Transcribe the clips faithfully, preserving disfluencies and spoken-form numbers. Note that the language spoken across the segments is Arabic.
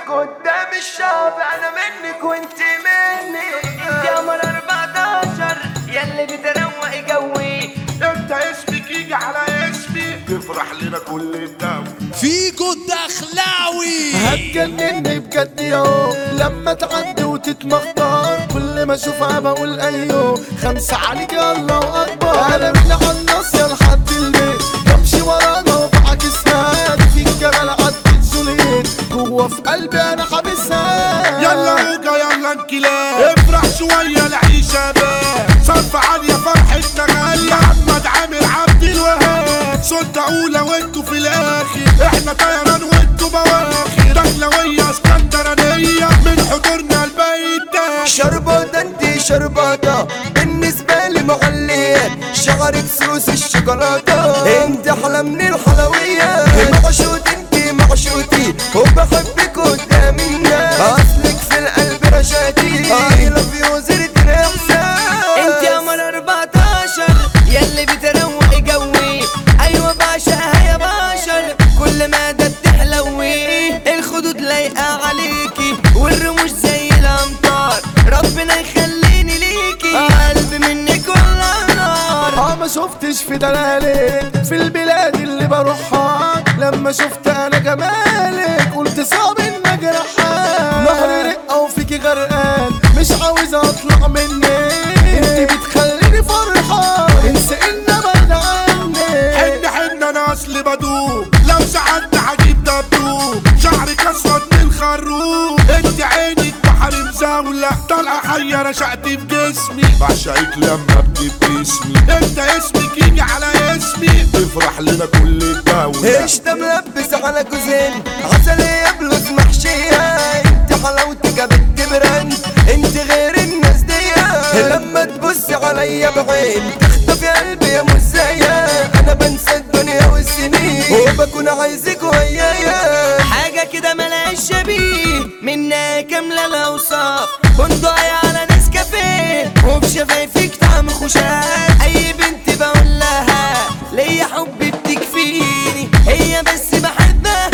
قدام الشعب، انا منك وانت مني. انت قمر اربعتاشر ياللي بتروق جوي، انت اسمك يجي على اسمي تفرح لنا كل الدم. فيكو الدخلاوي هتجنني بجد ياهو لما تعدي وتتمخطر، كل ما اشوفها بقول ايوه خمسة عليك يا الله اكبر. انا من النص يا لحد البيت بمشي ورانا وبعكس هاد في الجمال عدت سوليت جوه في قلبي انا حابسها. يلا هوجا يلا انكلاب افرح شوية العيشة باب صرف عالية فرحتنا غالية. محمد عامر عبد الوهاب سلطة أولى وانتو في الآخر، احنا طيران وانتو بواخر. دخلوية اسكندرانية من حضورنا البيت ده. شربات انت شرباتة بالنسبة لي معلية، شعرك سوس الشوكولاتة انت حلا من الحلويات. معشوت انت معشوتي وبحبك قدام الناس، اصلك في القلب رشاتي I love you زرت الاحساس. انت قمر اربعتاشر ياللي بتروق جوي، ايوه بعشقها يا بشر كل ما ده بتحلوي. الخدود لايقة عليكي والرموش زي الامطار، ربنا يخليني ليكي قلبي منك والله نار. اه ما شفتش في دلالك في البلاد اللي بروحها، لما شفت انا جمالك قلت صعب ان اجرحها. نهر رقة وفيكي غرقان مش عاوز اطلع منك، انت بتخليني فرحان انسى ان ابعد عنك. حن حن انا اصلي بدوب لو ساعدت هجيب دبدوب، شعرك اسود من خروب. انت عينك بحر مزاولة طالعة حية رشقت في جسمي، بعشقك لما بتبتسمي. انت اسمك يجي على اسمي تفرح لنا كل الدولة. ايش ده ملبس على جوزين عسلية بلوز محشية، انت حلاوتك بنت براند انت غير الناس دي. لما تبص عليا بعين تخطفي قلبي يا مزايا، انا بنسى الدنيا والسنين وبكون عايزك ويايا. حاجة كده ملهاش شبيه منها كاملة الاوصاف، بندقية على ناس كافيه وبشفايفك طعم خشاف. اي بنت بقول لها ليا حب بتكفيني، هي بس بحبها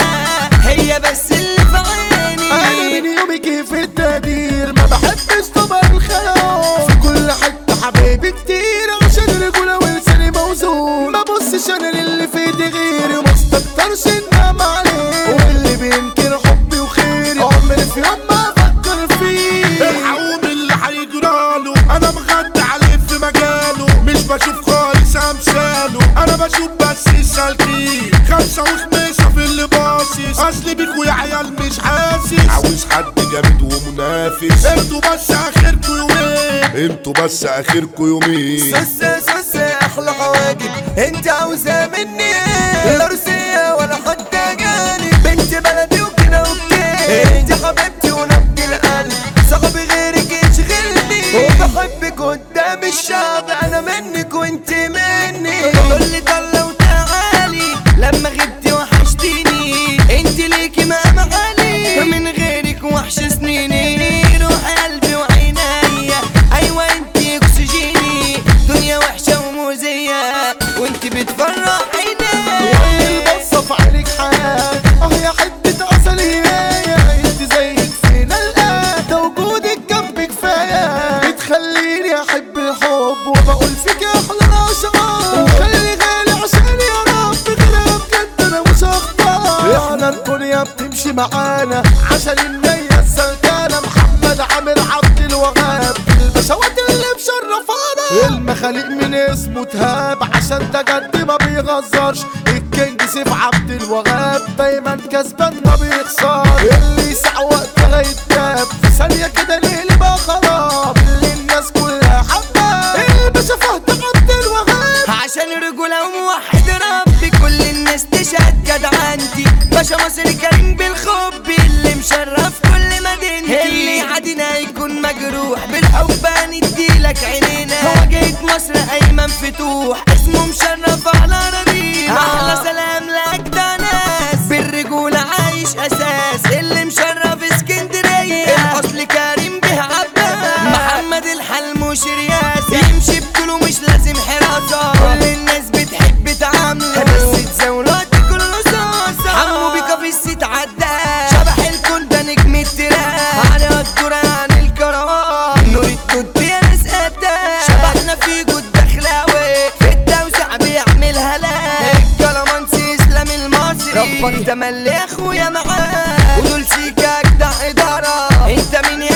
هي بس اللي في عيني. انا من يومك في التقدير ما بحبش طبع الخلاف، في كل حتة حبايبي كتير عشان الرجولة ولساني موزون. ما بصش انا للي في ايدي غيري وما استكترش انام عليه، واللي بينكر حبي وخيري عمري في يوم ما افكر فيه. الحقوم اللي هيجراله انا مغدى عليه في مجاله، مش بشوف خالص امثاله انا بشوف بس السالكين. خمسة وخميسة في اللي باصص اصلي بيكوا يا عيال مش حاسس، عاوز حد جامد ومنافس. انتوا بس اخركوا يومين انتوا بس اخركوا يومين. سوسة سوسة احلى حواجب انت عاوزة مني ايه؟ لا روسية ولا حتى جانب، بنت بلدي وكده اوكي. انت حبيبتي ونبض القلب صعب غيرك يشغلني، وبحبك قدام الشعب انا منك وانت مني. قولي طلة وتعالي لما غبتي وحشتيني، انت ليكي مقام عالي من غيرك وحش سنيني. روح قلبي وعينيا ايوه انت اكسجيني، دنيا وحشة ومؤذية وانت بتفرح عيني. البصة في عينك حياة اه يا حتة عسل هي، انت زيك فينا الآن ده وجودك جنبي كفاية. بتخليني احب الحب وبقول فيك احلى الاشعار، وخلي غالي عشان يا رب غيرها بجد انا مش هختار. احنا الدنيا بتمشي معانا عشان النية السلكانة. محمد عامر عبد الوهاب البشوات اللي مشرفانا، المخاليق من اسمه تهاب عشان ده جد ما بيغزرش. الكينج سيف عبد الوهاب دايما كسبان ما بيخسر، اللي يسعى وقتها يتداب في ثانية كده ليه بقى خراب. اللي الناس كلها حباه الباشا فهد عبد الوهاب، عشان رجولة وموحد ربي كل الناس تشهد جدعنتي. باشا مصري كريم بالحب اللي مشرف كل مدينتي، اللي عادينا يكون مجروح بالحب هنديلك عينينا. واجهة مصر ايمن فتوح اسمه مشرف على ربينا. احلى سلام لاجدع ناس بالرجولة عايش اساس، اللي مشرف اسكندرية الاصل كريم به عباس. محمد الحلموش رياسة يمشي بطوله مش لازم حراسة، كل الناس بتحب تعامله بس تزاولات كل رصاصة. عمو بيكا في الست عداس شبح الكون ده نجم صاحبك تملي اخويا معاك ودول سيكاك ده اداره انت مين